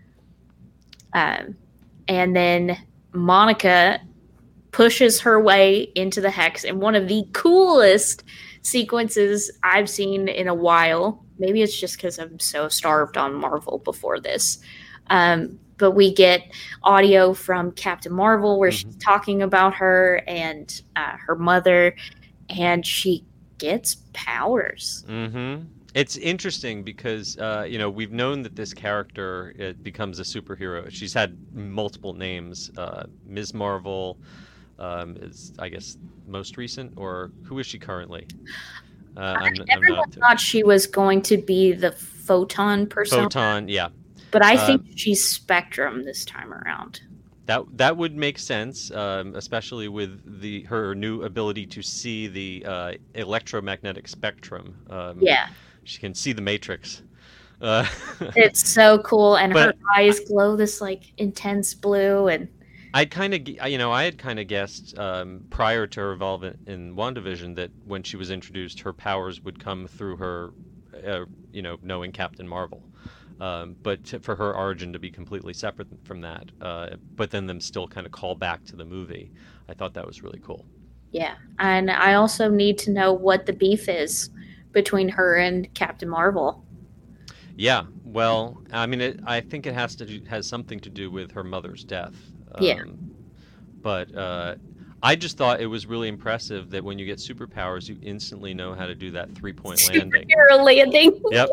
Um, and then Monica pushes her way into the hex in one of the coolest sequences I've seen in a while. Maybe it's just because I'm so starved on Marvel before this. Um, but we get audio from Captain Marvel where Mhm. she's talking about her and uh, her mother, and she gets powers. hmm It's interesting because uh, you know, we've known that this character it becomes a superhero. She's had multiple names. Uh, Miz Marvel um, is, I guess, most recent, or who is she currently? Uh, I'm, I'm Everyone not. thought she was going to be the photon person, Photon, yeah. but I Uh, think she's Spectrum this time around. That that would make sense, um, especially with the her new ability to see the uh, electromagnetic spectrum. Um, Yeah, she can see the Matrix. Uh, it's so cool, and her But- eyes glow this like intense blue, and I'd kind of, you know, I had kind of guessed um, prior to her involvement in WandaVision that when she was introduced, her powers would come through her, uh, you know, knowing Captain Marvel. Um, but to, for her origin to be completely separate from that, uh, but then them still kind of call back to the movie, I thought that was really cool. yeah. And I also need to know what the beef is between her and Captain Marvel. Yeah, well, I mean, it, I think it has to do, has something to do with her mother's death. Um, Yeah. But uh, I just thought it was really impressive that when you get superpowers, you instantly know how to do that three-point landing. Superhero landing. Yep.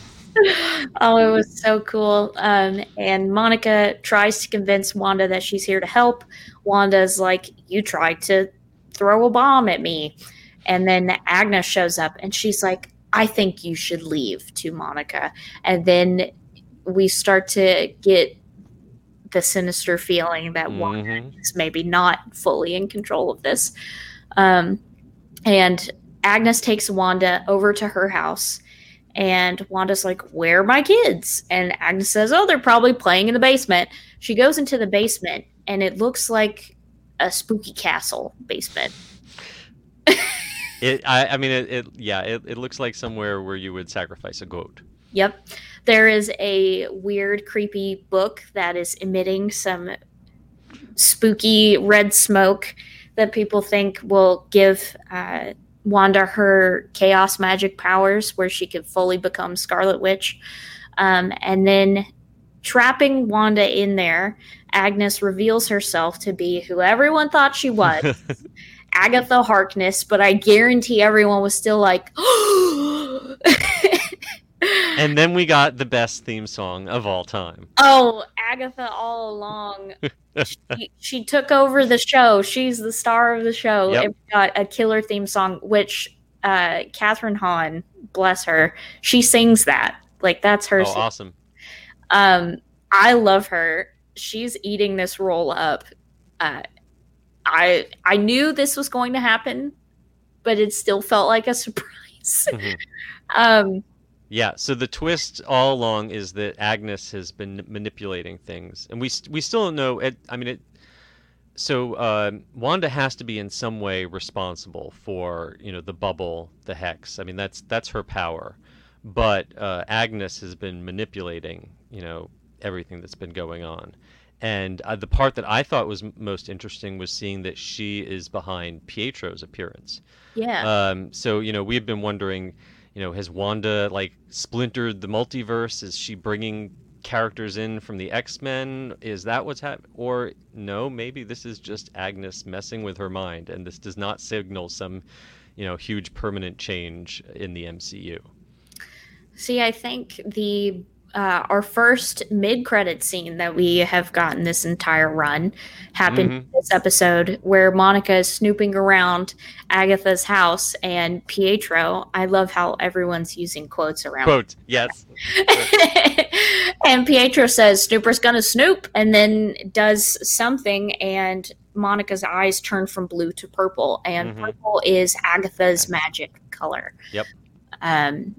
Oh, it was so cool. Um, and Monica tries to convince Wanda that she's here to help. Wanda's like, "You tried to throw a bomb at me." And then Agnes shows up and she's like, I think you should leave, to Monica. And then we start to get the sinister feeling that Mhm. Wanda is maybe not fully in control of this. Um, and Agnes takes Wanda over to her house. And Wanda's like, where are my kids? And Agnes says, oh, they're probably playing in the basement. She goes into the basement, and it looks like a spooky castle basement. It, I, I mean, it, it yeah, it, it looks like somewhere where you would sacrifice a goat. Yep. There is a weird, creepy book that is emitting some spooky red smoke that people think will give uh, Wanda her chaos magic powers, where she could fully become Scarlet Witch. Um, and then trapping Wanda in there, Agnes reveals herself to be who everyone thought she was, Agatha Harkness, but I guarantee everyone was still like, And then we got the best theme song of all time. oh, Agatha all along. she, she took over the show. She's the star of the show. Yep. And we got a killer theme song, which uh, Catherine Hahn, bless her, she sings that. Like, that's her. Oh, sing- awesome. Um, I love her. She's eating this role up. Uh, I I knew this was going to happen, but it still felt like a surprise. Mhm. um, Yeah, so the twist all along is that Agnes has been manipulating things, and we st- we still don't know. It, I mean, it. So um, Wanda has to be in some way responsible for, you know, the bubble, the hex. I mean, that's that's her power, but uh, Agnes has been manipulating, you know, everything that's been going on. And uh, the part that I thought was m- most interesting was seeing that she is behind Pietro's appearance. yeah. Um, so, you know, we've been wondering, you know, has Wanda like splintered the multiverse? Is she bringing characters in from the X-Men? Is that what's happening? Or no, maybe this is just Agnes messing with her mind, and this does not signal some, you know, huge permanent change in the M C U. See, I think the uh, our first mid-credit scene that we have gotten this entire run happened Mhm. in this episode, where Monica is snooping around Agatha's house, and Pietro. I love how everyone's using quotes around. Quote, yes. And Pietro says, Snooper's gonna snoop, and then does something, and Monica's eyes turn from blue to purple, and Mhm. purple is Agatha's magic color. Yep. Um,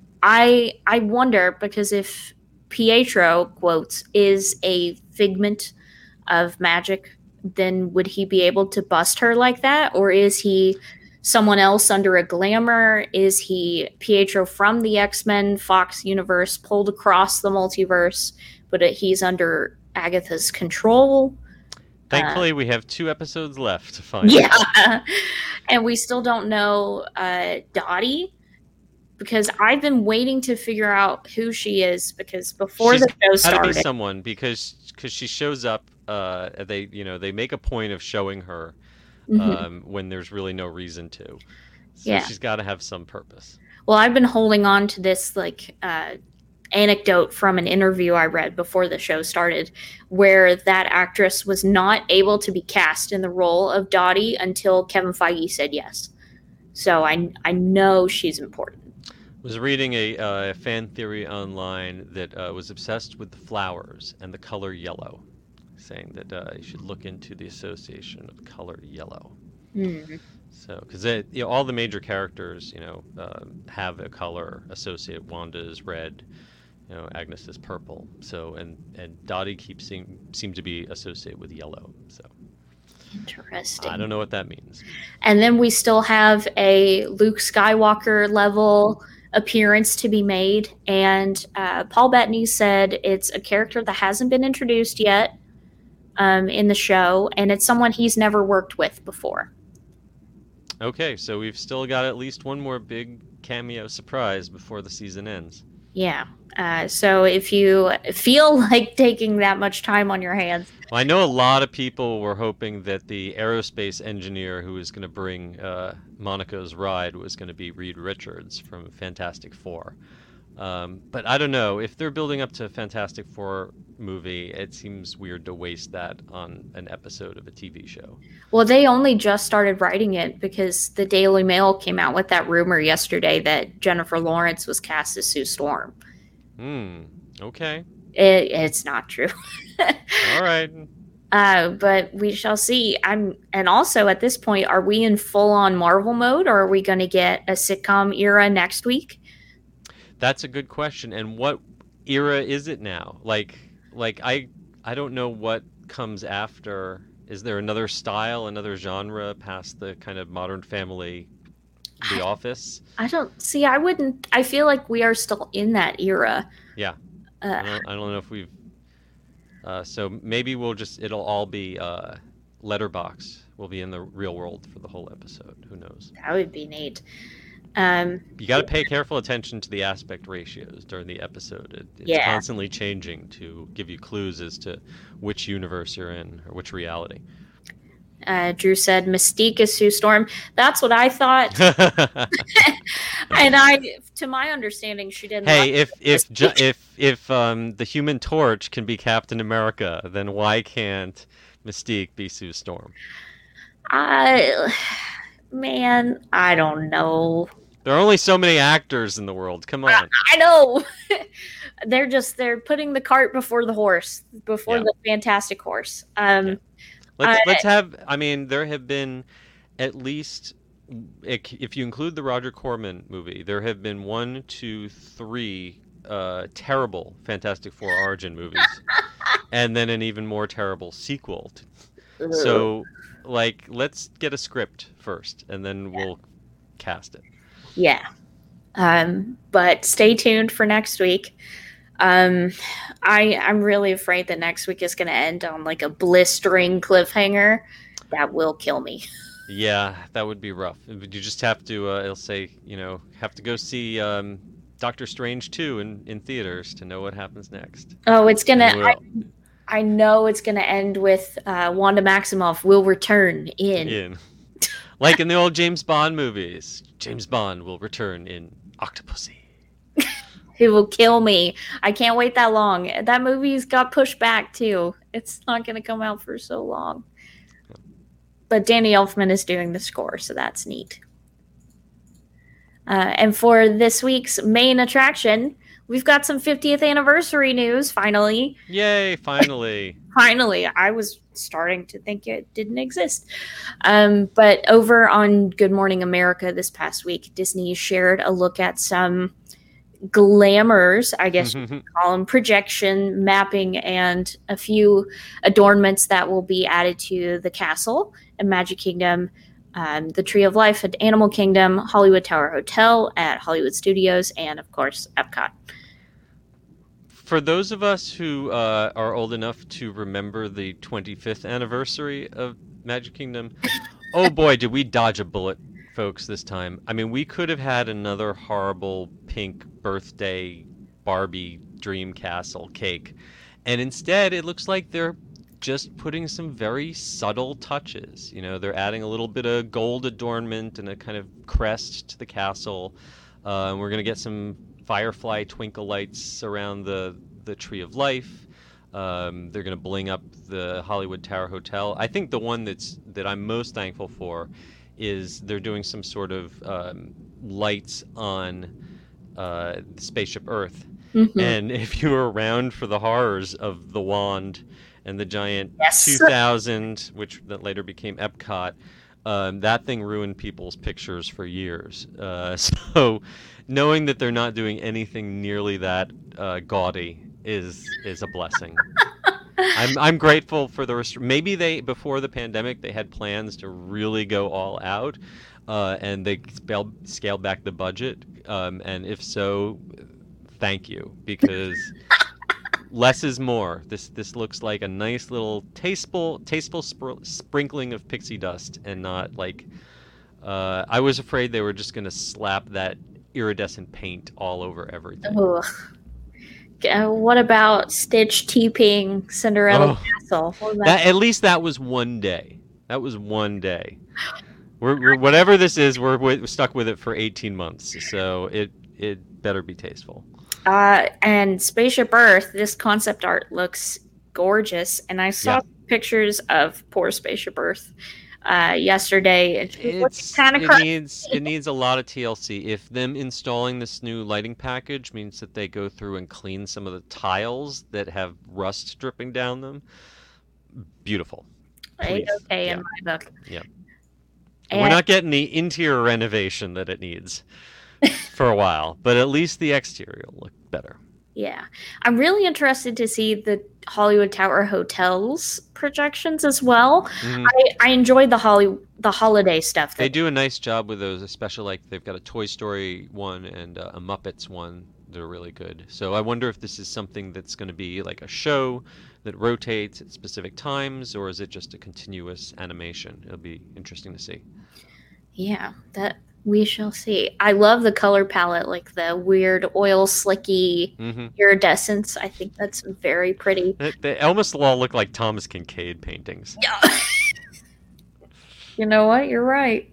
I I wonder, because if Pietro, quotes, is a figment of magic, then would he be able to bust her like that? Or is he someone else under a glamour? Is he Pietro from the X-Men Fox universe pulled across the multiverse, but he's under Agatha's control? Thankfully, we have two episodes left to find out. Yeah. And we still don't know uh, Dottie, because I've been waiting to figure out who she is, because before She's the show Got to started. be someone, because because she shows up. Uh, they you know they make a point of showing her Mhm. um, when there's really no reason to. So Yeah. she's got to have some purpose. Well, I've been holding on to this like uh, anecdote from an interview I read before the show started, where that actress was not able to be cast in the role of Dottie until Kevin Feige said yes. So I I know she's important. Was reading a uh, fan theory online that uh, was obsessed with the flowers and the color yellow, saying that uh, you should look into the association of the color yellow. Hmm. So, because you know, all the major characters, you know, uh, have a color associated. Wanda is red, you know, Agnes is purple. So, and and Dottie keeps seem seem to be associated with yellow. So, Interesting. I don't know what that means. And then we still have a Luke Skywalker level appearance to be made. And uh, Paul Bettany said it's a character that hasn't been introduced yet um, in the show, and it's someone he's never worked with before. Okay, so we've still got at least one more big cameo surprise before the season ends. Yeah. Uh, so if you feel like taking that much time on your hands, Well, I know a lot of people were hoping that the aerospace engineer who was going to bring uh, Monica's ride was going to be Reed Richards from Fantastic Four. Um, but I don't know. If they're building up to Fantastic Four movie, it seems weird to waste that on an episode of a T V show. Well, they only just started writing it because the Daily Mail came out with that rumor yesterday that Jennifer Lawrence was cast as Sue Storm. Hmm. Okay. It, it's not true. All right. Uh, but we shall see. I'm, and also at this point, are we in full-on Marvel mode, or are we going to get a sitcom era next week? That's a good question. And what era is it now? Like, like I, I don't know what comes after. Is there another style, another genre past the kind of Modern Family, The Office? I don't see. I wouldn't. I feel like we are still in that era. Yeah. Uh, I, don't, I don't know if we've. Uh, so maybe we'll just. It'll all be uh, Letterbox. We'll be in the real world for the whole episode. Who knows? That would be neat. Um, you got to pay careful attention to the aspect ratios during the episode. It, it's yeah. constantly changing to give you clues as to which universe you're in or which reality. Uh, Drew said Mystique is Sue Storm. That's what I thought. And I, to my understanding, she didn't. Hey, if if ju- if if um, the Human Torch can be Captain America, then why can't Mystique be Sue Storm? I, man, I don't know. There are only so many actors in the world. Come on. I, I know. They're just they're putting the cart before the horse, before Yeah. the Fantastic Horse. Um, Yeah. Let's I- let's have. I mean, there have been at least, if you include the Roger Corman movie, there have been one, two, three uh, terrible Fantastic Four origin movies, and then an even more terrible sequel. To, so, like, let's get a script first, and then we'll cast it. Yeah. Um, but stay tuned for next week. Um, I I'm really afraid that next week is going to end on like a blistering cliffhanger that will kill me. Yeah, that would be rough. You just have to. Uh, it'll say, you know, have to go see um, Doctor Strange two in, in theaters to know what happens next. Oh, it's gonna. And I, we'll- I know it's gonna end with uh, Wanda Maximoff will return in. in. Like in the old James Bond movies. James Bond will return in Octopussy. Who will kill me? I can't wait that long. That movie's got pushed back too. It's not gonna come out for so long. But Danny Elfman is doing the score, so that's neat. Uh, and for this week's main attraction, we've got some fiftieth anniversary news, finally. Yay, finally. Finally, I was starting to think it didn't exist. Um, but over on Good Morning America this past week, Disney shared a look at some glamours, I guess you could call them, projection, mapping, and a few adornments that will be added to the castle and Magic Kingdom, um, the Tree of Life at Animal Kingdom, Hollywood Tower Hotel at Hollywood Studios, and of course, Epcot. For those of us who uh, are old enough to remember the twenty-fifth anniversary of Magic Kingdom, oh boy, did we dodge a bullet, folks, this time. I mean, we could have had another horrible pink birthday Barbie dream castle cake. And instead, it looks like they're just putting some very subtle touches. You know, they're adding a little bit of gold adornment and a kind of crest to the castle. Uh, and we're going to get some firefly twinkle lights around the, the Tree of Life. Um, they're going to bling up the Hollywood Tower Hotel. I think the one that's that I'm most thankful for is they're doing some sort of um, lights on uh, Spaceship Earth. Mm-hmm. And if you were around for the horrors of the Wand and the giant Yes. two thousand, which that later became Epcot, um, that thing ruined people's pictures for years. Uh, so knowing that they're not doing anything nearly that uh, gaudy is is a blessing. I'm I'm grateful for the rest- maybe they before the pandemic they had plans to really go all out, uh, and they scaled scaled back the budget. Um, and if so, thank you, because less is more. This this looks like a nice little tasteful tasteful spr- sprinkling of pixie dust, and not like uh, I was afraid they were just gonna slap that iridescent paint all over everything. Ugh. Uh, what about Stitch TPing Cinderella Oh. Castle? What was That at least that was one day. That was one day. We're, we're whatever this is, we're, wi- stuck with it for eighteen months. So it it better be tasteful. Uh, and Spaceship Earth, this concept art looks gorgeous. And I saw Yeah. pictures of poor Spaceship Earth uh, yesterday. And she It's kind of it needs it needs a lot of T L C. If them installing this new lighting package means that they go through and clean some of the tiles that have rust dripping down them, beautiful. Please. okay Yeah. in my book. Yeah. And We're not getting the interior renovation that it needs for a while, but at least the exterior will look better. yeah, I'm really interested to see the Hollywood Tower Hotels projections as well. Mhm. I, I enjoyed the Holly the holiday stuff. They That, do a nice job with those, especially like they've got a Toy Story one and uh, a Muppets one. They're really good. So I wonder if this is something that's going to be like a show that rotates at specific times, or is it just a continuous animation? It'll be interesting to see. yeah, that we shall see. I love the color palette, like the weird oil slicky hmm iridescence. I think that's very pretty. They, they almost all look like Thomas Kincaid paintings. Yeah. You know what? You're right.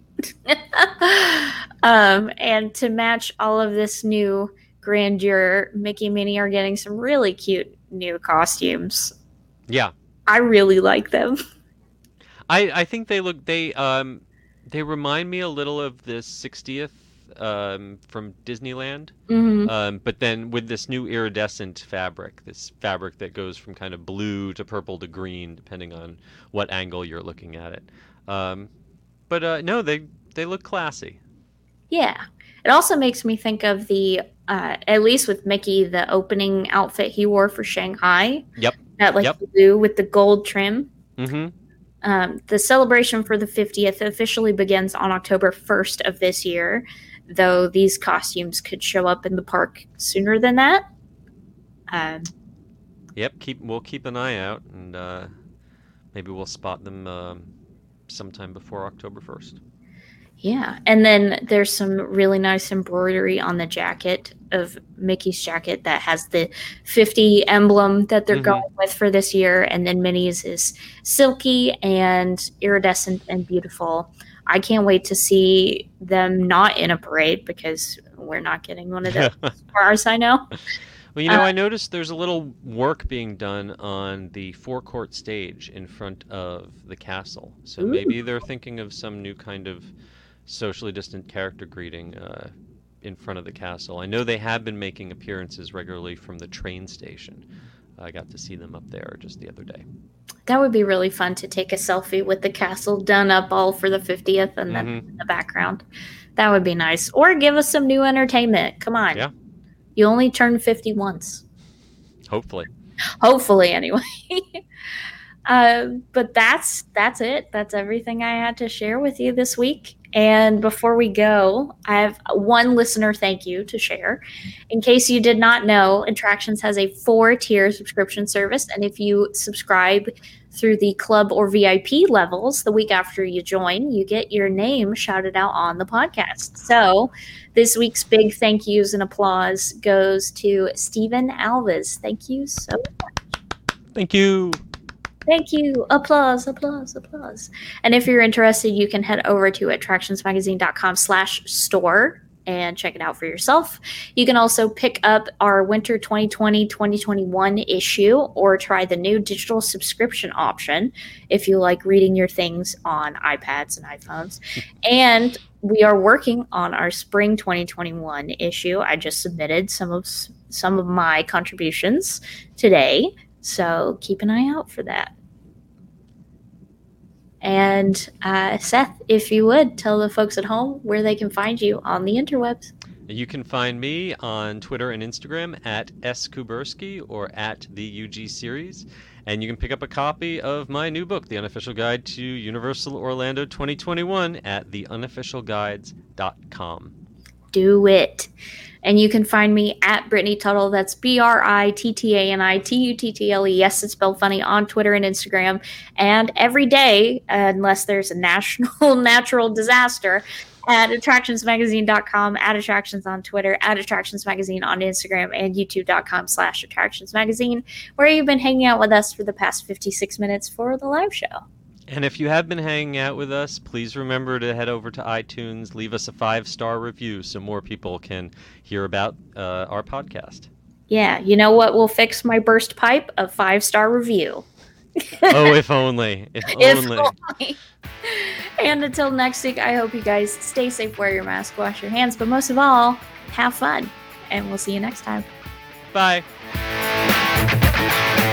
um, and to match all of this new grandeur, Mickey and Minnie are getting some really cute new costumes. Yeah, I really like them. I I think they look they um they remind me a little of the sixtieth um from Disneyland. Mhm. Um, but then with this new iridescent fabric, this fabric that goes from kind of blue to purple to green, depending on what angle you're looking at it. Um, but uh, no, they they look classy. Yeah. It also makes me think of the, uh, at least with Mickey, the opening outfit he wore for Shanghai. Yep. That like Yep. blue with the gold trim. Mm-hmm. Um, the celebration for the fiftieth officially begins on October first of this year, though these costumes could show up in the park sooner than that. Um, Yep. Keep we'll keep an eye out, and uh, maybe we'll spot them um, sometime before October first. yeah. And then there's some really nice embroidery on the jacket of Mickey's jacket that has the fifty emblem that they're Mhm. going with for this year. And then Minnie's is silky and iridescent and beautiful. I can't wait to see them not in a parade because we're not getting one of those as far as I know. Well, you know, Uh, I noticed there's a little work being done on the forecourt stage in front of the castle. So Ooh. maybe they're thinking of some new kind of socially distant character greeting uh, in front of the castle. I know they have been making appearances regularly from the train station. I got to see them up there just the other day. That would be really fun to take a selfie with the castle done up all for the fiftieth and then Mhm. in the background. That would be nice. Or give us some new entertainment. Come on. Yeah. You only turn fifty once. Hopefully. Hopefully, anyway. um, but that's that's it. That's everything I had to share with you this week. And before we go, I have one listener thank you to share. In case you did not know, Attractions has a four-tier subscription service, and if you subscribe through the club or V I P levels, the week after you join, you get your name shouted out on the podcast. So this week's big thank yous and applause goes to Stephen Alves. Thank you so Thank you. Thank you. Applause, applause, applause. And if you're interested, you can head over to attractionsmagazine.com slash store and check it out for yourself. You can also pick up our winter twenty twenty twenty twenty-one issue or try the new digital subscription option if you like reading your things on iPads and iPhones. And we are working on our spring twenty twenty-one issue. I just submitted some of some of my contributions today. So keep an eye out for that. And uh, Seth, if you would, tell the folks at home where they can find you on the interwebs. You can find me on Twitter and Instagram at S Kuberski or at the U G series. And you can pick up a copy of my new book, The Unofficial Guide to Universal Orlando twenty twenty-one, at the unofficial guides dot com. Do it. And you can find me at Brittany Tuttle. That's B R I T T A N I T U T T L E. Yes, it's spelled funny, on Twitter and Instagram. And every day, uh, unless there's a national natural disaster, at attractions magazine dot com, at Attractions on Twitter, at Attractions Magazine on Instagram, and youtube.com slash Attractions Magazine, where you've been hanging out with us for the past fifty-six minutes for the live show. And if you have been hanging out with us, please remember to head over to iTunes, leave us a five-star review so more people can hear about uh, our podcast. Yeah, you know what will fix my burst pipe? A five-star review. Oh, if only. If, If only. only. And until next week, I hope you guys stay safe, wear your mask, wash your hands, but most of all, have fun. And we'll see you next time. Bye.